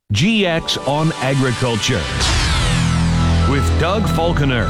GX on Agriculture with Doug Falconer.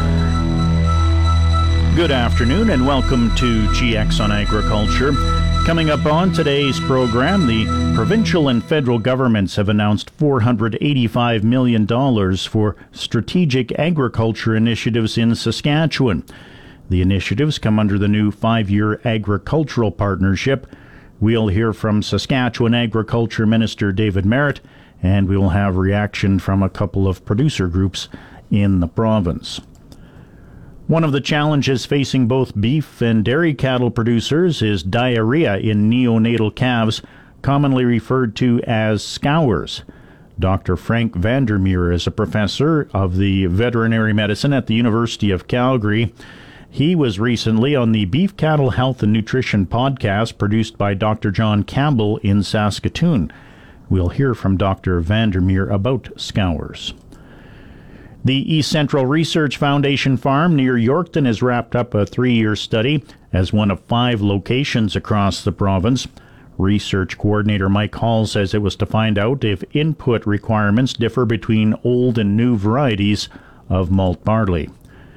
Good afternoon and welcome to GX on Agriculture. Coming up on today's program, the provincial and federal governments have announced $485 million for strategic agriculture initiatives in Saskatchewan. The initiatives come under the new 5-year agricultural partnership. We'll hear from Saskatchewan Agriculture Minister David Marit, and we will have reaction from a couple of producer groups in the province. One of the challenges facing both beef and dairy cattle producers is diarrhea in neonatal calves, commonly referred to as scours. Dr. Frank Vandermeer is a professor of the veterinary medicine at the University of Calgary. He was recently on the Beef Cattle Health and Nutrition podcast produced by Dr. John Campbell in Saskatoon. We'll hear from Dr. Vandermeer about scours. The East Central Research Foundation farm near Yorkton has wrapped up a 3-year study as one of 5 locations across the province. Research coordinator Mike Hall says it was to find out if input requirements differ between old and new varieties of malt barley.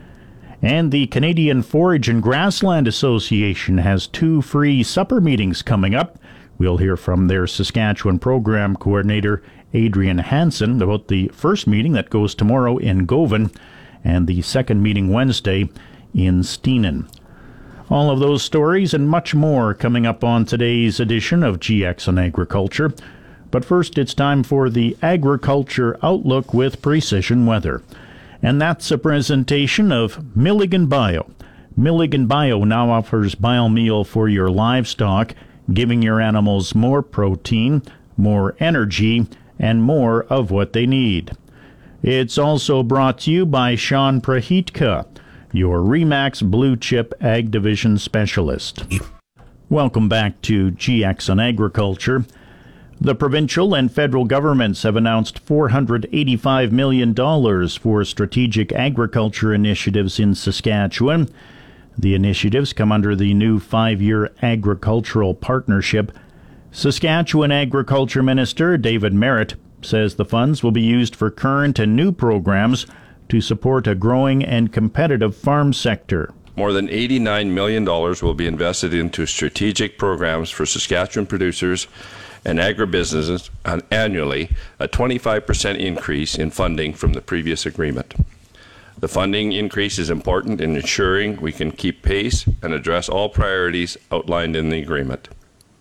And the Canadian Forage and Grassland Association has 2 free supper meetings coming up. We'll hear from their Saskatchewan program coordinator, Adrian Hansen, about the first meeting that goes tomorrow in Govan and the second meeting Wednesday in Steenan. All of those stories and much more coming up on today's edition of GX on Agriculture. But first, it's time for the Agriculture Outlook with Precision Weather. And that's a presentation of Milligan Bio. Milligan Bio now offers biomeal for your livestock, giving your animals more protein, more energy, and more of what they need. It's also brought to you by Sean Prahitka, your RE/MAX Blue Chip Ag Division Specialist. Welcome back to GX on Agriculture. The provincial and federal governments have announced $485 million for strategic agriculture initiatives in Saskatchewan. The initiatives come under the new 5-year agricultural partnership. Saskatchewan Agriculture Minister David Marit says the funds will be used for current and new programs to support a growing and competitive farm sector. More than $89 million will be invested into strategic programs for Saskatchewan producers and agribusinesses annually, a 25% increase in funding from the previous agreement. The funding increase is important in ensuring we can keep pace and address all priorities outlined in the agreement.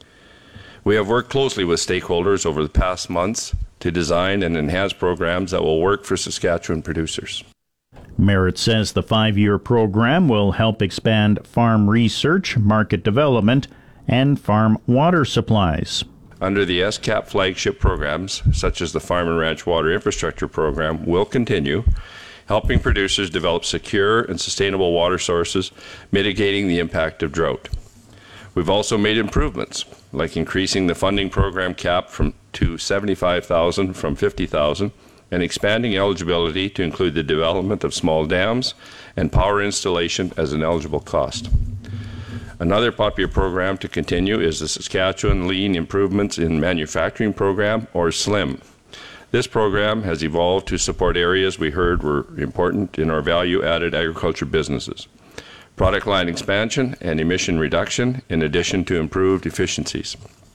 We have worked closely with stakeholders over the past months to design and enhance programs that will work for Saskatchewan producers. Marit says the 5-year program will help expand farm research, market development, and farm water supplies. Under the SCAP flagship programs, such as the Farm and Ranch Water Infrastructure Program, will continue, helping producers develop secure and sustainable water sources, mitigating the impact of drought. We've also made improvements, like increasing the funding program cap to $75,000 from $50,000, and expanding eligibility to include the development of small dams and power installation as an eligible cost. Another popular program to continue is the Saskatchewan Lean Improvements in Manufacturing Program, or SLIM. This program has evolved to support areas we heard were important in our value-added agriculture businesses: product line expansion and emission reduction, in addition to improved efficiencies.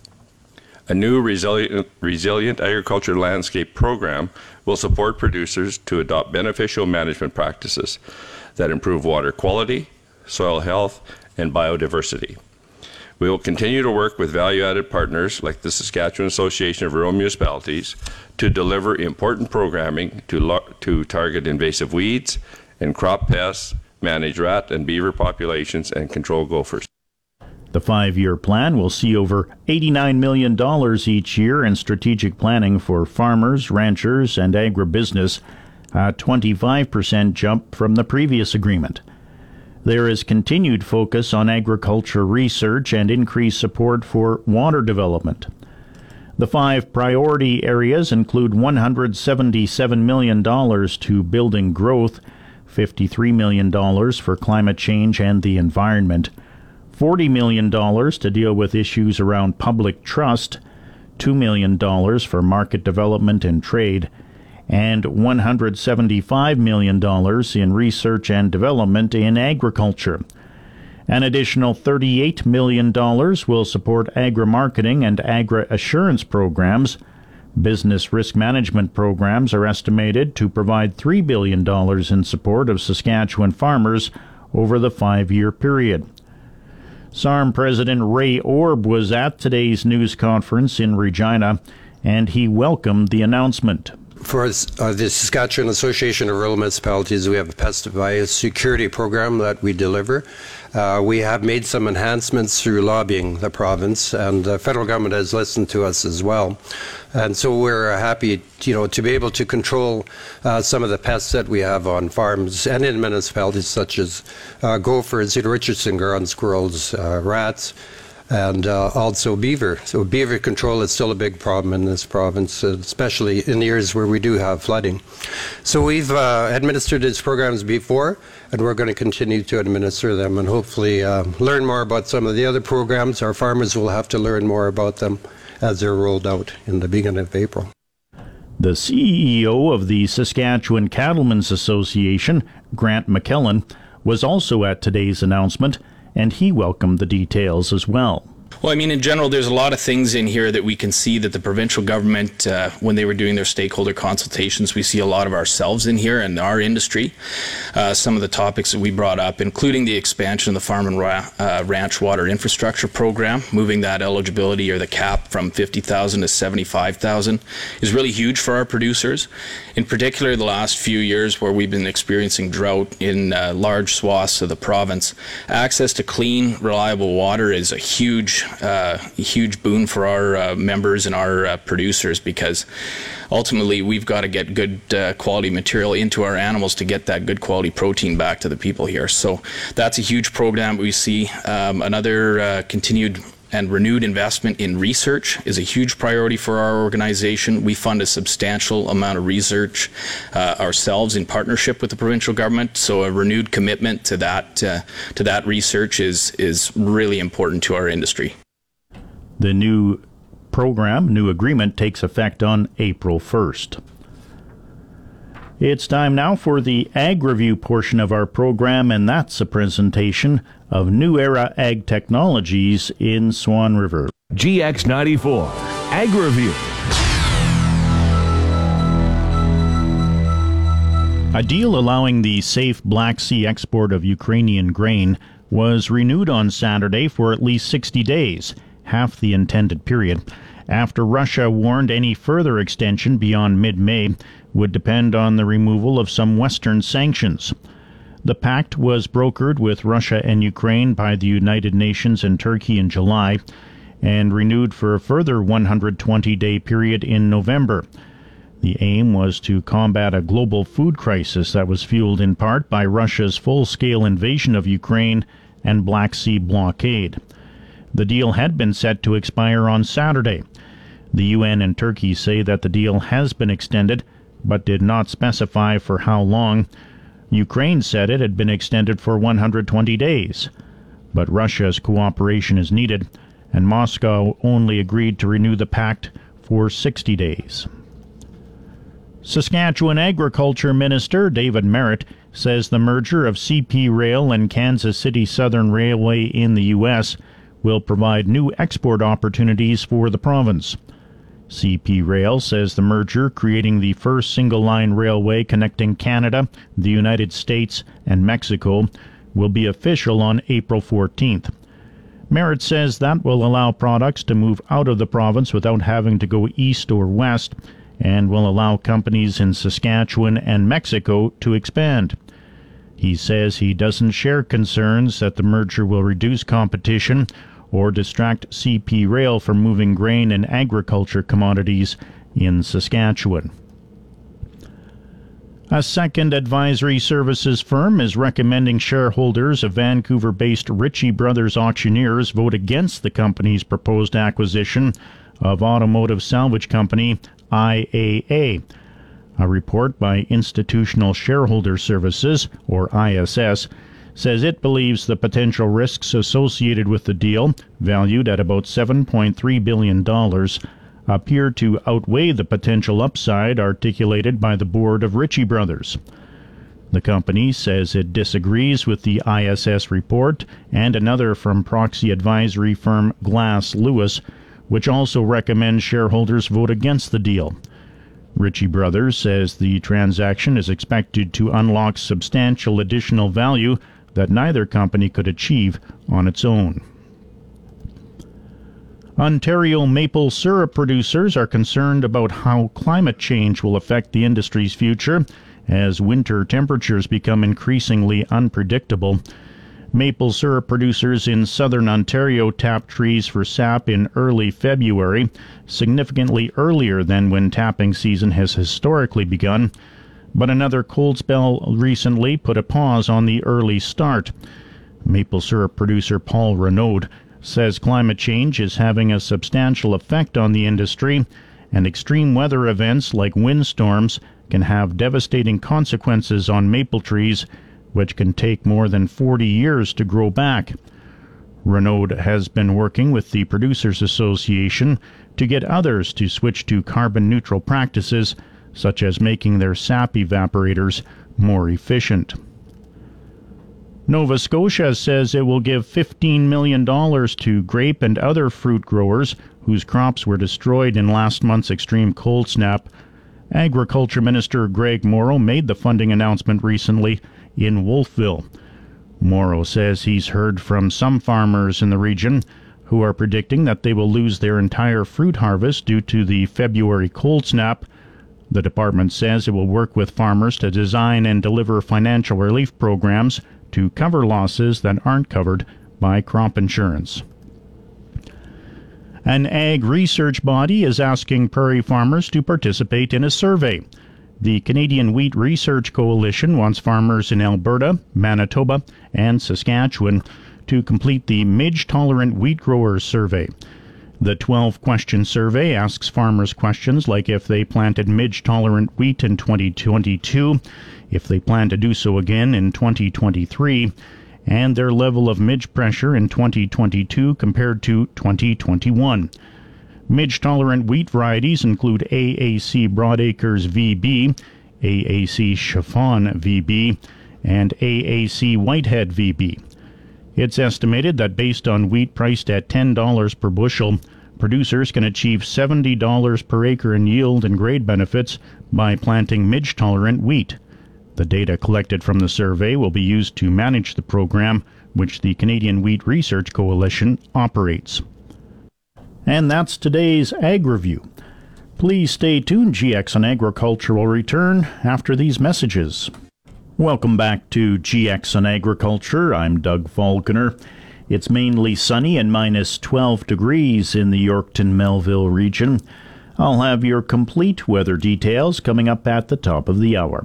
A new resilient agriculture landscape program will support producers to adopt beneficial management practices that improve water quality, soil health, and biodiversity. We will continue to work with value-added partners like the Saskatchewan Association of Rural Municipalities to deliver important programming to target invasive weeds and crop pests, manage rat and beaver populations, and control gophers. The 5-year plan will see over $89 million each year in strategic planning for farmers, ranchers, and agribusiness, a 25% jump from the previous agreement. There is continued focus on agriculture research and increased support for water development. The 5 priority areas include $177 million to building growth, $53 million for climate change and the environment, $40 million to deal with issues around public trust, $2 million for market development and trade, and $175 million in research and development in agriculture. An additional $38 million will support agri-marketing and agri-assurance programs. Business risk management programs are estimated to provide $3 billion in support of Saskatchewan farmers over the 5-year period. SARM President Ray Orb was at today's news conference in Regina, and he welcomed the announcement. For the Saskatchewan Association of Rural Municipalities, we have a pest biosecurity program that we deliver. We have made some enhancements through lobbying the province, and the federal government has listened to us as well. And so we're happy, to be able to control some of the pests that we have on farms and in municipalities, such as gophers, Richardson ground squirrels, rats, and also beaver. So beaver control is still a big problem in this province, especially in years where we do have flooding. So we've administered these programs before, and we're going to continue to administer them and hopefully learn more about some of the other programs. Our farmers will have to learn more about them as they're rolled out in the beginning of April. The CEO of the Saskatchewan Cattlemen's Association, Grant McKellen, was also at today's announcement, and he welcomed the details as well. Well, I mean, in general, there's a lot of things in here that we can see that the provincial government, when they were doing their stakeholder consultations, we see a lot of ourselves in here and our industry. Some of the topics that we brought up, including the expansion of the Farm and Ranch Water Infrastructure Program, moving that eligibility or the cap from 50,000 to 75,000 is really huge for our producers. In particular, the last few years where we've been experiencing drought in large swaths of the province, access to clean, reliable water is a huge boon for our members and our producers, because ultimately we've got to get good quality material into our animals to get that good quality protein back to the people here. So that's a huge program we see. Another continued and renewed investment in research is a huge priority for our organization. We fund a substantial amount of research ourselves in partnership with the provincial government. So a renewed commitment to that research is really important to our industry. The new agreement takes effect on April 1st. It's time now for the Ag Review portion of our program, and that's a presentation of New Era Ag Technologies in Swan River. GX94 Ag Review. A deal allowing the safe Black Sea export of Ukrainian grain was renewed on Saturday for at least 60 days, half the intended period, after Russia warned any further extension beyond mid-May would depend on the removal of some Western sanctions. The pact was brokered with Russia and Ukraine by the United Nations and Turkey in July, and renewed for a further 120-day period in November. The aim was to combat a global food crisis that was fueled in part by Russia's full-scale invasion of Ukraine and Black Sea blockade. The deal had been set to expire on Saturday. The UN and Turkey say that the deal has been extended, but did not specify for how long. Ukraine said it had been extended for 120 days. But Russia's cooperation is needed, and Moscow only agreed to renew the pact for 60 days. Saskatchewan Agriculture Minister David Merritt says the merger of CP Rail and Kansas City Southern Railway in the U.S. will provide new export opportunities for the province. CP Rail says the merger, creating the first single-line railway connecting Canada, the United States, and Mexico, will be official on April 14th. Merritt says that will allow products to move out of the province without having to go east or west, and will allow companies in Saskatchewan and Mexico to expand. He says he doesn't share concerns that the merger will reduce competition or distract CP Rail from moving grain and agriculture commodities in Saskatchewan. A second advisory services firm is recommending shareholders of Vancouver-based Ritchie Brothers Auctioneers vote against the company's proposed acquisition of automotive salvage company IAA. A report by Institutional Shareholder Services, or ISS, says it believes the potential risks associated with the deal, valued at about $7.3 billion, appear to outweigh the potential upside articulated by the board of Ritchie Brothers. The company says it disagrees with the ISS report and another from proxy advisory firm Glass Lewis, which also recommends shareholders vote against the deal. Ritchie Brothers says the transaction is expected to unlock substantial additional value that neither company could achieve on its own. Ontario maple syrup producers are concerned about how climate change will affect the industry's future as winter temperatures become increasingly unpredictable. Maple syrup producers in southern Ontario tapped trees for sap in early February, significantly earlier than when tapping season has historically begun. But another cold spell recently put a pause on the early start. Maple syrup producer Paul Renaud says climate change is having a substantial effect on the industry, and extreme weather events like windstorms can have devastating consequences on maple trees, which can take more than 40 years to grow back. Renaud has been working with the Producers Association to get others to switch to carbon-neutral practices, such as making their sap evaporators more efficient. Nova Scotia says it will give $15 million to grape and other fruit growers whose crops were destroyed in last month's extreme cold snap. Agriculture Minister Greg Morrow made the funding announcement recently in Wolfville. Morrow says he's heard from some farmers in the region who are predicting that they will lose their entire fruit harvest due to the February cold snap. The department says it will work with farmers to design and deliver financial relief programs to cover losses that aren't covered by crop insurance. An ag research body is asking prairie farmers to participate in a survey. The Canadian Wheat Research Coalition wants farmers in Alberta, Manitoba, and Saskatchewan to complete the Midge-Tolerant Wheat Growers Survey. The 12-question survey asks farmers questions like if they planted midge-tolerant wheat in 2022, if they plan to do so again in 2023, and their level of midge pressure in 2022 compared to 2021. Midge-tolerant wheat varieties include AAC Broadacres VB, AAC Chiffon VB, and AAC Whitehead VB. It's estimated that based on wheat priced at $10 per bushel, producers can achieve $70 per acre in yield and grade benefits by planting midge-tolerant wheat. The data collected from the survey will be used to manage the program, which the Canadian Wheat Research Coalition operates. And that's today's Ag Review. Please stay tuned. GX on Agriculture will return after these messages. Welcome back to GX on Agriculture. I'm Doug Falconer. It's mainly sunny and minus 12 degrees in the Yorkton-Melville region. I'll have your complete weather details coming up at the top of the hour.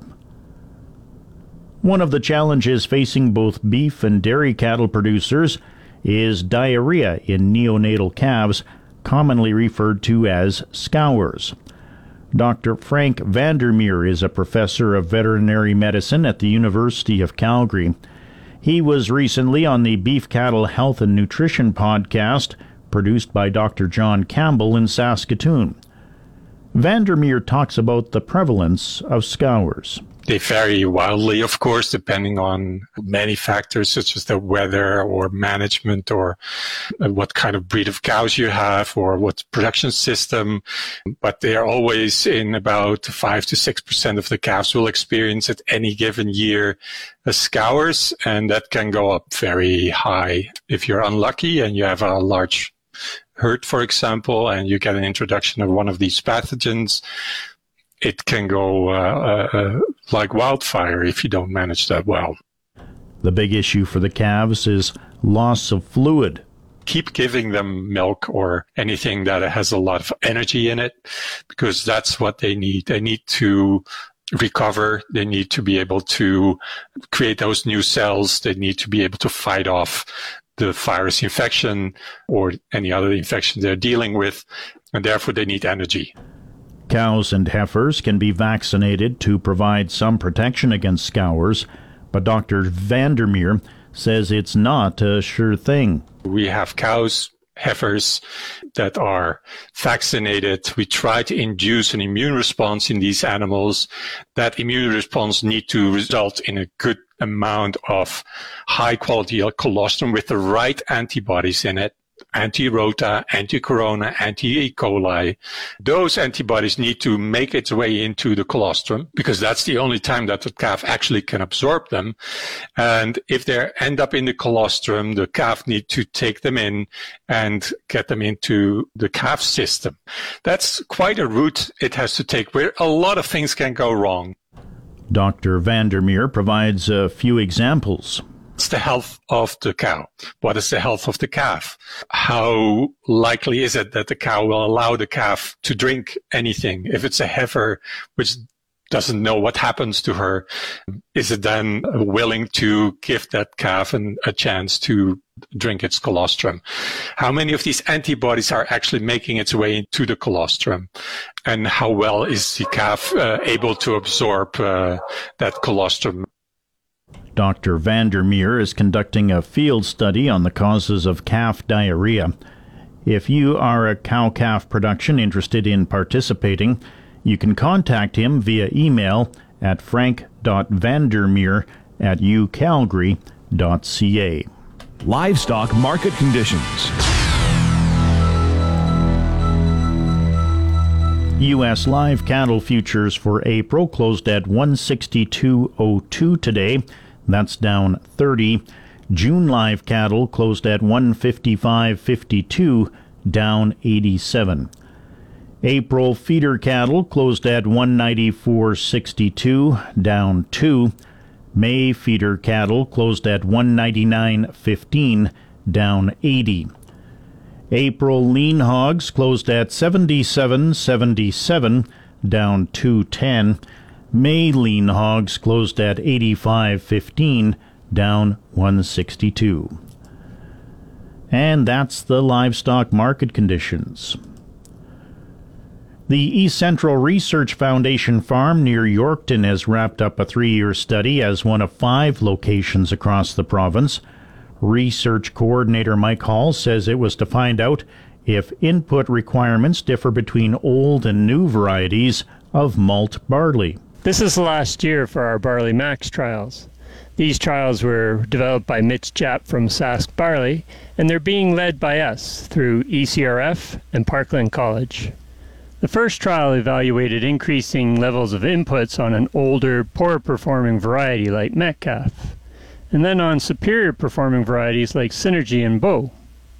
One of the challenges facing both beef and dairy cattle producers is diarrhea in neonatal calves, commonly referred to as scours. Dr. Frank Vandermeer is a professor of veterinary medicine at the University of Calgary. He was recently on the Beef Cattle Health and Nutrition podcast, produced by Dr. John Campbell in Saskatoon. Vandermeer talks about the prevalence of scours. They vary wildly, of course, depending on many factors, such as the weather or management or what kind of breed of cows you have or what production system. But they are always in about 5 to 6% of the calves will experience at any given year a scours, and that can go up very high. If you're unlucky and you have a large herd, for example, and you get an introduction of one of these pathogens, it can go like wildfire if you don't manage that well. The big issue for the calves is loss of fluid. Keep giving them milk or anything that has a lot of energy in it, because that's what they need. They need to recover. They need to be able to create those new cells. They need to be able to fight off the virus infection or any other infection they're dealing with, and therefore they need energy. Cows and heifers can be vaccinated to provide some protection against scours, but Dr. Vandermeer says it's not a sure thing. We have cows heifers that are vaccinated. We try to induce an immune response in these animals. That immune response needs to result in a good amount of high quality colostrum with the right antibodies in it. Anti-Rota, anti-Corona, anti-E. coli. Those antibodies need to make its way into the colostrum because that's the only time that the calf actually can absorb them. And if they end up in the colostrum, the calf needs to take them in and get them into the calf system. That's quite a route it has to take where a lot of things can go wrong. Dr. Vandermeer provides a few examples. What's the health of the cow? What is the health of the calf? How likely is it that the cow will allow the calf to drink anything? If it's a heifer which doesn't know what happens to her, is it then willing to give that calf a chance to drink its colostrum? How many of these antibodies are actually making its way into the colostrum? And how well is the calf able to absorb that colostrum? Dr. Vandermeer is conducting a field study on the causes of calf diarrhea. If you are a cow-calf production interested in participating, you can contact him via email at frank.vandermeer@ucalgary.ca. Livestock market conditions. U.S. live cattle futures for April closed at 162.02 today. That's down 30. June live cattle closed at 155.52, down 87. April feeder cattle closed at 194.62, down 2. May feeder cattle closed at 199.15, down 80. April lean hogs closed at 77.77, down 210. May lean hogs closed at 85.15, down 162. And that's the livestock market conditions. The East Central Research Foundation farm near Yorkton has wrapped up a 3-year study as one of 5 locations across the province. Research coordinator Mike Hall says it was to find out if input requirements differ between old and new varieties of malt barley. This is the last year for our Barley Max trials. These trials were developed by Mitch Japp from Sask Barley, and they're being led by us through ECRF and Parkland College. The first trial evaluated increasing levels of inputs on an older, poorer-performing variety like Metcalf, and then on superior-performing varieties like Synergy and Bow.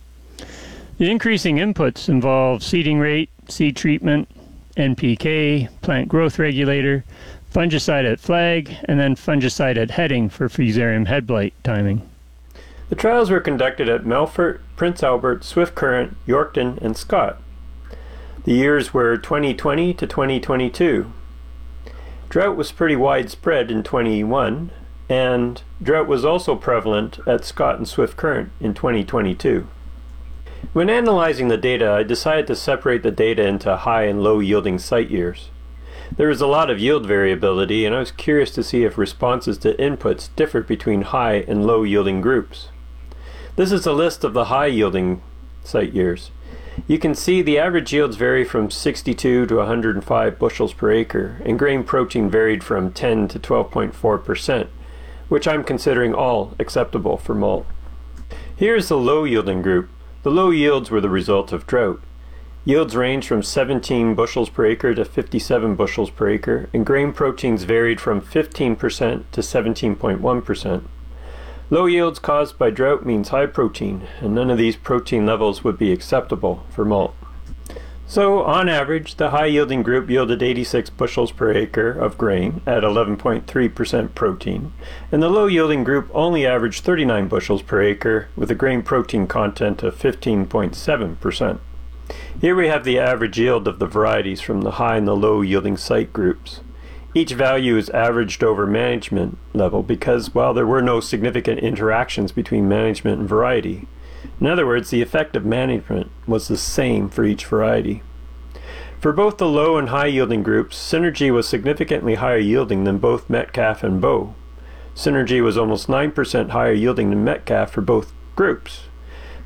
The increasing inputs involve seeding rate, seed treatment, NPK, plant growth regulator, fungicide at flag, and then fungicide at heading for Fusarium head blight timing. The trials were conducted at Melfort, Prince Albert, Swift Current, Yorkton, and Scott. The years were 2020 to 2022. Drought was pretty widespread in 21, and drought was also prevalent at Scott and Swift Current in 2022. When analyzing the data, I decided to separate the data into high and low yielding site years. There was a lot of yield variability, and I was curious to see if responses to inputs differed between high and low yielding groups. This is a list of the high yielding site years. You can see the average yields vary from 62 to 105 bushels per acre, and grain protein varied from 10 to 12.4%, which I'm considering all acceptable for malt. Here's the low yielding group. The low yields were the result of drought. Yields range from 17 bushels per acre to 57 bushels per acre, and grain proteins varied from 15% to 17.1%. Low yields caused by drought means high protein, and none of these protein levels would be acceptable for malt. So, on average, the high-yielding group yielded 86 bushels per acre of grain at 11.3% protein, and the low-yielding group only averaged 39 bushels per acre with a grain protein content of 15.7%. Here we have the average yield of the varieties from the high and the low-yielding site groups. Each value is averaged over management level because, while there were no significant interactions between management and variety, in other words, the effect of management was the same for each variety. For both the low and high yielding groups, Synergy was significantly higher yielding than both Metcalf and Bow. Synergy was almost 9% higher yielding than Metcalf for both groups.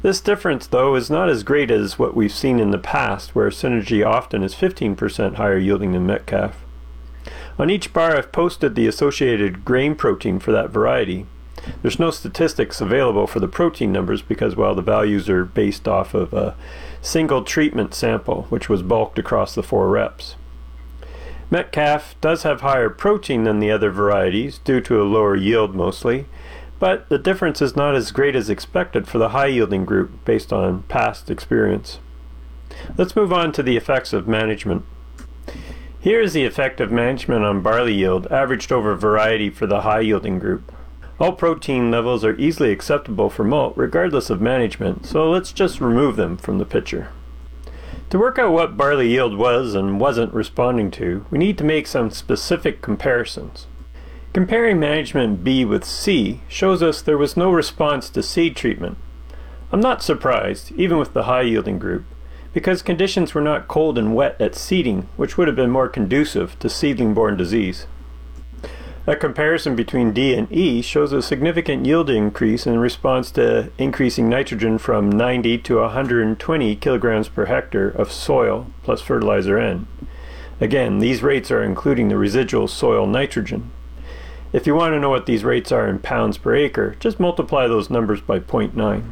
This difference, though, is not as great as what we've seen in the past, where Synergy often is 15% higher yielding than Metcalf. On each bar I've posted the associated grain protein for that variety. There's no statistics available for the protein numbers because, well, the values are based off of a single treatment sample, which was bulked across the 4 reps. Metcalf does have higher protein than the other varieties, due to a lower yield mostly, but the difference is not as great as expected for the high-yielding group based on past experience. Let's move on to the effects of management. Here is the effect of management on barley yield averaged over variety for the high-yielding group. All protein levels are easily acceptable for malt regardless of management, so let's just remove them from the picture. To work out what barley yield was and wasn't responding to, we need to make some specific comparisons. Comparing management B with C shows us there was no response to seed treatment. I'm not surprised, even with the high-yielding group, because conditions were not cold and wet at seeding, which would have been more conducive to seedling-borne disease. A comparison between D and E shows a significant yield increase in response to increasing nitrogen from 90 to 120 kilograms per hectare of soil plus fertilizer N. Again, these rates are including the residual soil nitrogen. If you want to know what these rates are in pounds per acre, just multiply those numbers by 0.9.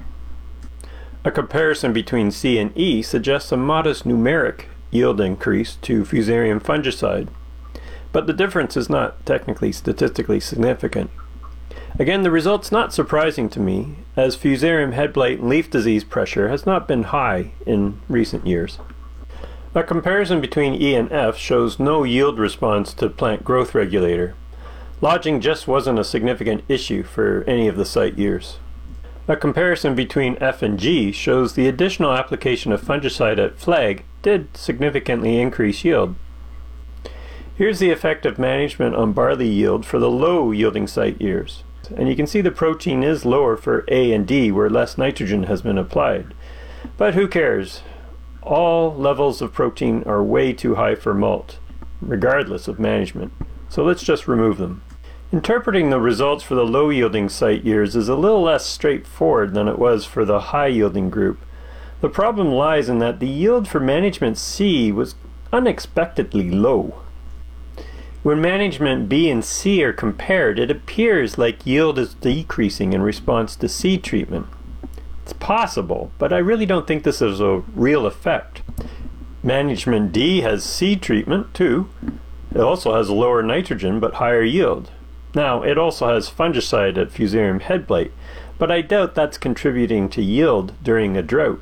A comparison between C and E suggests a modest numeric yield increase to Fusarium fungicide, but the difference is not technically statistically significant. Again, the result's not surprising to me, as Fusarium head blight and leaf disease pressure has not been high in recent years. A comparison between E and F shows no yield response to plant growth regulator. Lodging just wasn't a significant issue for any of the site years. A comparison between F and G shows the additional application of fungicide at flag did significantly increase yield. Here's the effect of management on barley yield for the low yielding site years. And you can see the protein is lower for A and D where less nitrogen has been applied. But who cares? All levels of protein are way too high for malt, regardless of management. So let's just remove them. Interpreting the results for the low yielding site years is a little less straightforward than it was for the high yielding group. The problem lies in that the yield for management C was unexpectedly low. When management B and C are compared, it appears like yield is decreasing in response to seed treatment. It's possible, but I really don't think this is a real effect. Management D has seed treatment too. It also has lower nitrogen but higher yield. Now, it also has fungicide at Fusarium head blight, but I doubt that's contributing to yield during a drought.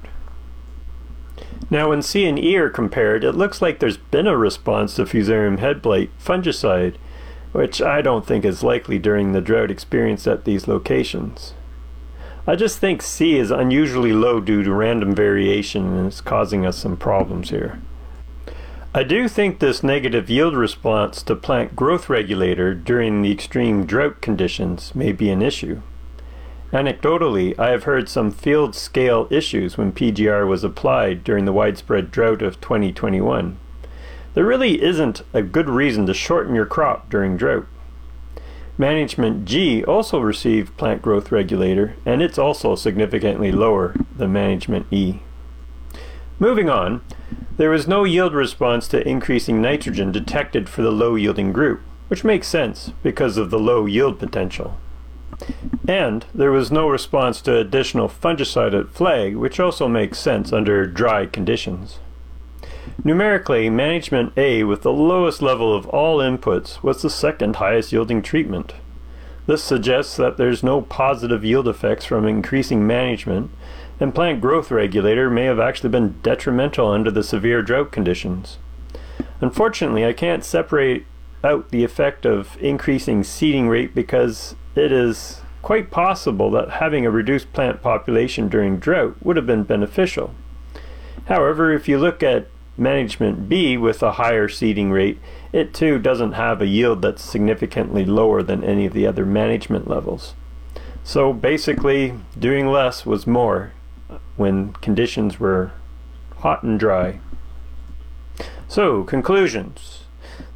Now, when C and E are compared, it looks like there's been a response to Fusarium head blight fungicide, which I don't think is likely during the drought experienced at these locations. I just think C is unusually low due to random variation and it's causing us some problems here. I do think this negative yield response to plant growth regulator during the extreme drought conditions may be an issue. Anecdotally, I have heard some field scale issues when PGR was applied during the widespread drought of 2021. There really isn't a good reason to shorten your crop during drought. Management G also received plant growth regulator, and it's also significantly lower than Management E. Moving on, there was no yield response to increasing nitrogen detected for the low yielding group, which makes sense because of the low yield potential. And there was no response to additional fungicide at flag, which also makes sense under dry conditions. Numerically, Management A with the lowest level of all inputs was the second highest yielding treatment. This suggests that there's no positive yield effects from increasing management, and plant growth regulator may have actually been detrimental under the severe drought conditions. Unfortunately, I can't separate out the effect of increasing seeding rate because it is quite possible that having a reduced plant population during drought would have been beneficial. However, if you look at Management B with a higher seeding rate, it too doesn't have a yield that's significantly lower than any of the other management levels. So basically, doing less was more when conditions were hot and dry. So, conclusions.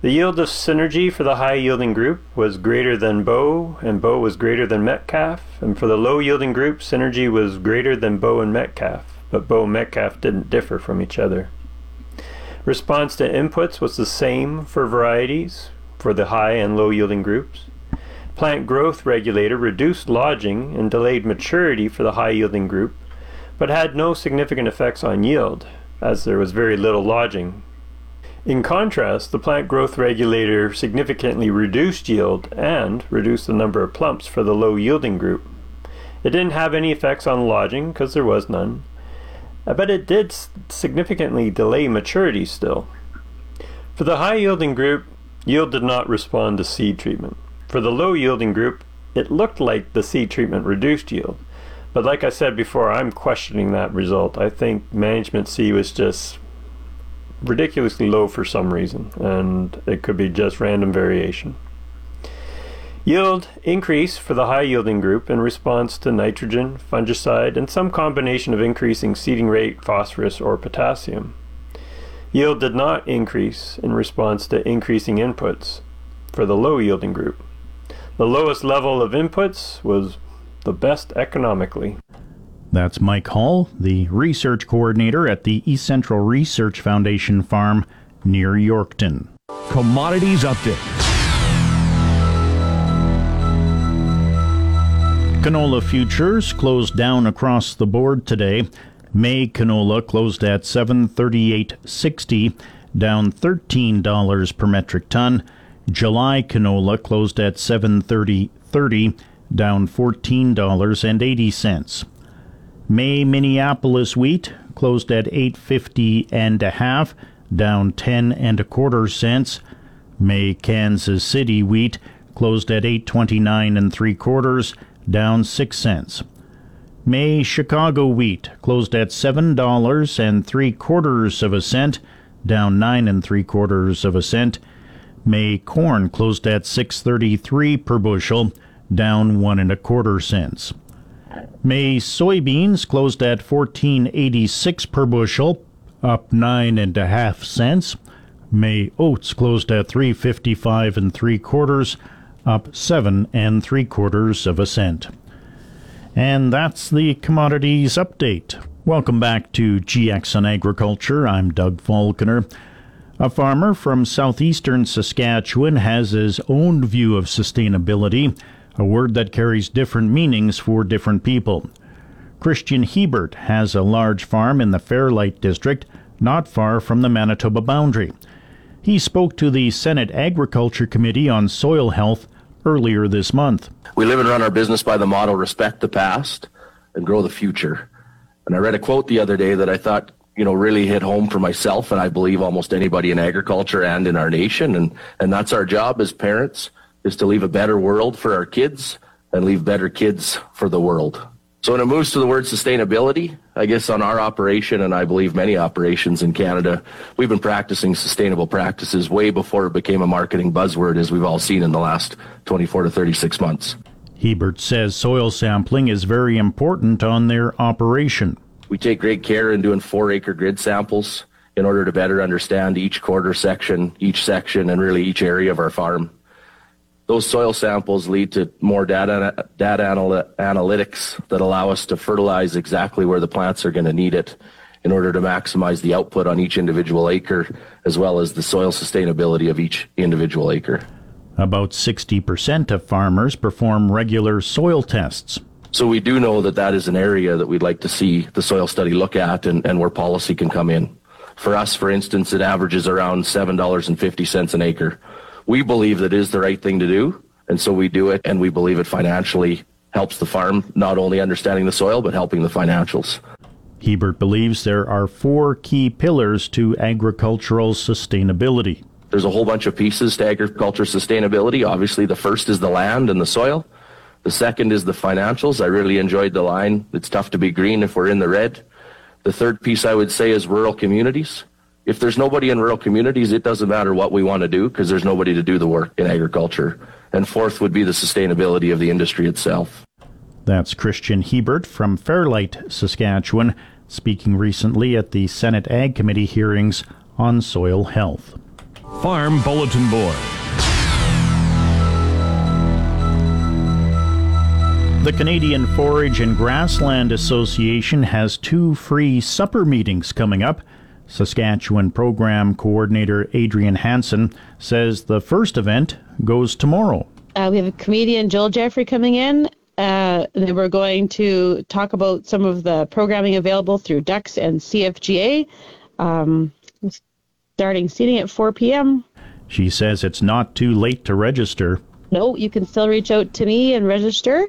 The yield of Synergy for the high-yielding group was greater than Bow, and Bow was greater than Metcalfe. And for the low-yielding group, Synergy was greater than Bow and Metcalfe, but Bow and Metcalfe didn't differ from each other. Response to inputs was the same for varieties for the high and low-yielding groups. Plant growth regulator reduced lodging and delayed maturity for the high-yielding group, but had no significant effects on yield, as there was very little lodging. In contrast, the plant growth regulator significantly reduced yield and reduced the number of plumps for the low-yielding group. It didn't have any effects on lodging, because there was none, but it did significantly delay maturity still. For the high-yielding group, yield did not respond to seed treatment. For the low-yielding group, it looked like the seed treatment reduced yield. But like I said before, I'm questioning that result. I think management C was just ridiculously low for some reason, and it could be just random variation. Yield increased for the high-yielding group in response to nitrogen, fungicide, and some combination of increasing seeding rate, phosphorus, or potassium. Yield did not increase in response to increasing inputs for the low-yielding group. The lowest level of inputs was the best economically. That's Mike Hall, the research coordinator at the East Central Research Foundation farm near Yorkton. Commodities Update. Canola futures closed down across the board today. May canola closed at $738.60, down $13 per metric ton. July canola closed at $730.30, down $14.80. May Minneapolis wheat closed at $8.50.5, down 10.25 cents. May Kansas City wheat closed at $8.29 down 6 cents. May Chicago wheat closed at $7.75, down 9.75 cents. May corn closed at $6.33 per bushel, down 1.25 cents. May soybeans closed at $14.86 per bushel, up 9.5 cents. May oats closed at $3.55 up 7.75 cents. And that's the commodities update. Welcome back to GX on Agriculture. I'm Doug Falconer. A farmer from southeastern Saskatchewan has his own view of sustainability, a word that carries different meanings for different people. Christian Hebert has a large farm in the Fairlight district, not far from the Manitoba boundary. He spoke to the Senate Agriculture Committee on Soil Health earlier this month. We live and run our business by the motto, respect the past and grow the future. And I read a quote the other day that I thought, really hit home for myself, and I believe almost anybody in agriculture and in our nation. And that's our job as parents, is to leave a better world for our kids and leave better kids for the world. So when it moves to the word sustainability, I guess on our operation, and I believe many operations in Canada, we've been practicing sustainable practices way before it became a marketing buzzword, as we've all seen in the last 24 to 36 months. Hebert says soil sampling is very important on their operation. We take great care in doing 4-acre grid samples in order to better understand each quarter section, each section, and really each area of our farm. Those soil samples lead to more data analytics that allow us to fertilize exactly where the plants are going to need it in order to maximize the output on each individual acre, as well as the soil sustainability of each individual acre. About 60% of farmers perform regular soil tests. So we do know that is an area that we'd like to see the soil study look at and where policy can come in. For us, for instance, it averages around $7.50 an acre. We believe that is the right thing to do, and so we do it, and we believe it financially helps the farm, not only understanding the soil, but helping the financials. Hebert believes there are 4 key pillars to agricultural sustainability. There's a whole bunch of pieces to agriculture sustainability. Obviously, the first is the land and the soil. The second is the financials. I really enjoyed the line, it's tough to be green if we're in the red. The third piece I would say is rural communities. If there's nobody in rural communities, it doesn't matter what we want to do because there's nobody to do the work in agriculture. And fourth would be the sustainability of the industry itself. That's Christian Hebert from Fairlight, Saskatchewan, speaking recently at the Senate Ag Committee hearings on soil health. Farm Bulletin Board. The Canadian Forage and Grassland Association has 2 free supper meetings coming up. Saskatchewan Program Coordinator Adrian Hansen says the first event goes tomorrow. We have a comedian, Joel Jeffrey, coming in. We're going to talk about some of the programming available through Ducks and CFGA, starting seating at 4 p.m. She says it's not too late to register. No, you can still reach out to me and register.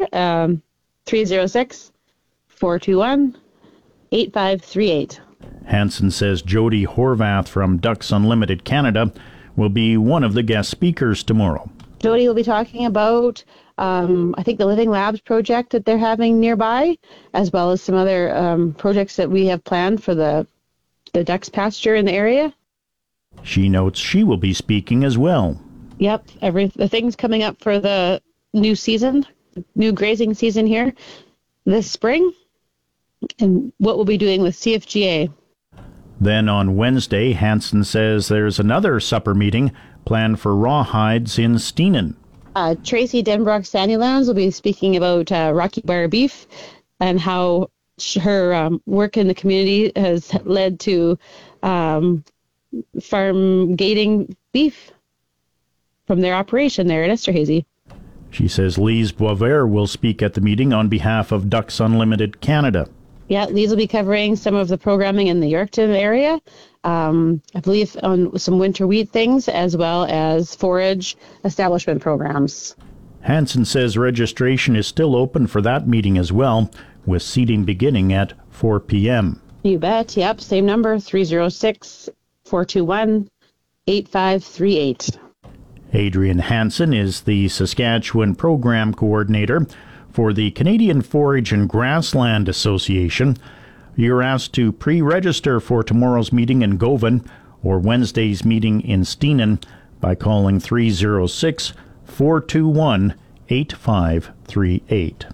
306-421-8538. Hansen says Jody Horvath from Ducks Unlimited Canada will be one of the guest speakers tomorrow. Jody will be talking about, I think, the Living Labs project that they're having nearby, as well as some other projects that we have planned for the ducks pasture in the area. She notes she will be speaking as well. Yep, the things coming up for the new season, new grazing season here this spring, and what we'll be doing with CFGA. Then on Wednesday, Hansen says there's another supper meeting planned for rawhides in Steenan. Tracy Denbrock Sandylands will be speaking about Rocky Bar beef and how her work in the community has led to farm gating beef from their operation there at Esterhazy. She says Lise Boisvert will speak at the meeting on behalf of Ducks Unlimited Canada. Yeah, Lise will be covering some of the programming in the Yorkton area, I believe on some winter wheat things, as well as forage establishment programs. Hansen says registration is still open for that meeting as well, with seating beginning at 4 p.m. You bet. Yep, same number, 306-421-8538. Adrian Hansen is the Saskatchewan Program Coordinator for the Canadian Forage and Grassland Association. You're asked to pre-register for tomorrow's meeting in Govan or Wednesday's meeting in Steenan by calling 306-421-8538.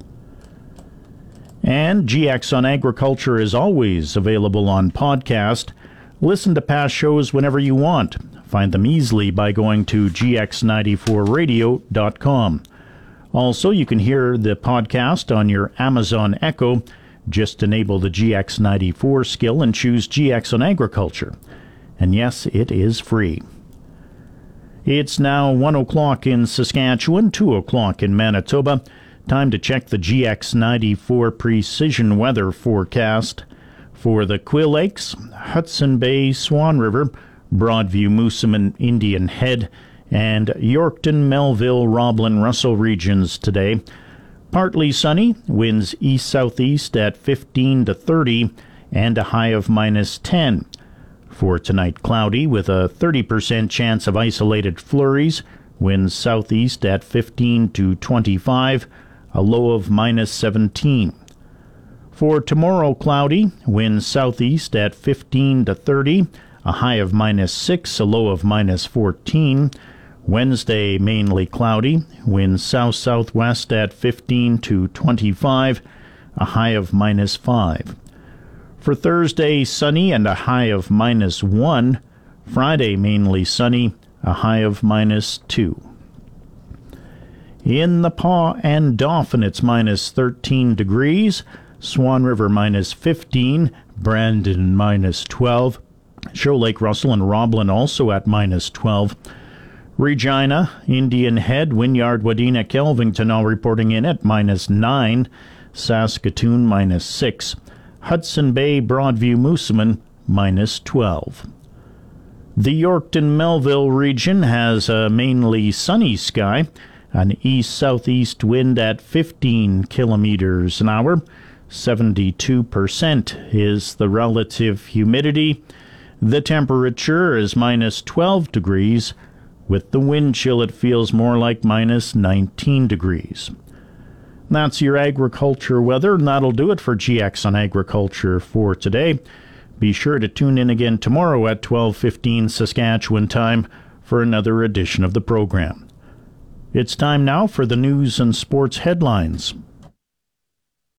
And GX on Agriculture is always available on podcast. Listen to past shows whenever you want. Find them easily by going to gx94radio.com. Also, you can hear the podcast on your Amazon Echo. Just enable the GX94 skill and choose GX on Agriculture. And yes, it is free. It's now 1 o'clock in Saskatchewan, 2 o'clock in Manitoba. Time to check the GX94 precision weather forecast. For the Quill Lakes, Hudson Bay, Swan River, Broadview, Moosomin, Indian Head, and Yorkton, Melville, Roblin, Russell regions today. Partly sunny, winds east-southeast at 15 to 30, and a high of -10. For tonight, cloudy with a 30% chance of isolated flurries, winds southeast at 15 to 25, a low of -17. For tomorrow, cloudy, winds southeast at 15 to 30, a high of -6, a low of -14. Wednesday, mainly cloudy, winds south-southwest at 15 to 25, a high of -5. For Thursday, sunny and a high of -1. Friday, mainly sunny, a high of -2. In the Paw and Dauphin, it's -13 degrees. Swan River -15, Brandon -12, Shoal Lake, Russell, and Roblin also at -12. Regina, Indian Head, Wynyard, Wadena, Kelvington all reporting in at -9, Saskatoon -6, Hudson Bay, Broadview, Moosomin -12. The Yorkton Melville region has a mainly sunny sky, an east-southeast wind at 15 kilometers an hour. 72% is the relative humidity. The temperature is -12 degrees. With the wind chill, it feels more like -19 degrees. That's your agriculture weather, and that'll do it for GX on Agriculture for today. Be sure to tune in again tomorrow at 12:15 Saskatchewan time for another edition of the program. It's time now for the news and sports headlines.